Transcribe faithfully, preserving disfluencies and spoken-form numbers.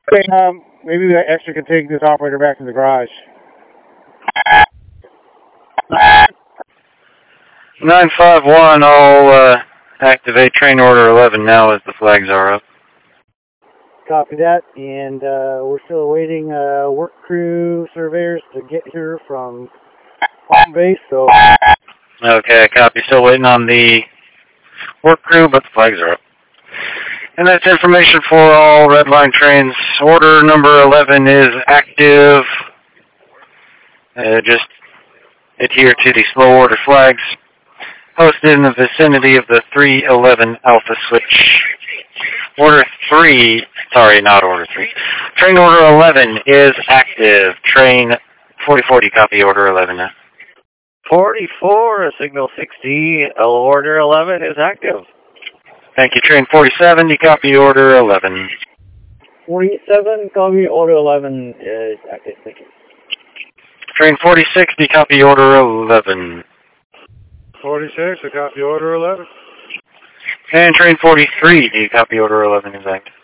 Okay, um, maybe the extra can take this operator back to the garage. nine five one, I'll uh, activate train order eleven now as the flags are up. Copy that, and uh, we're still awaiting uh, work crew surveyors to get here from home base, so... Okay, copy. Still waiting on the work crew, but the flags are up. And that's information for all Red Line trains. Order number eleven is active. Uh, just adhere to the slow order flags posted in the vicinity of the three eleven Alpha switch. Order three, sorry, not order three. Train order eleven is active. Train forty forty, copy order eleven now. forty-four, signal sixty, order eleven is active. Thank you. Train forty seventy, copy order eleven. forty-seven, copy order eleven is active. Thank you. Train forty sixty, copy order eleven. forty-six, I copy order eleven. And train forty-three, do you copy order eleven is active?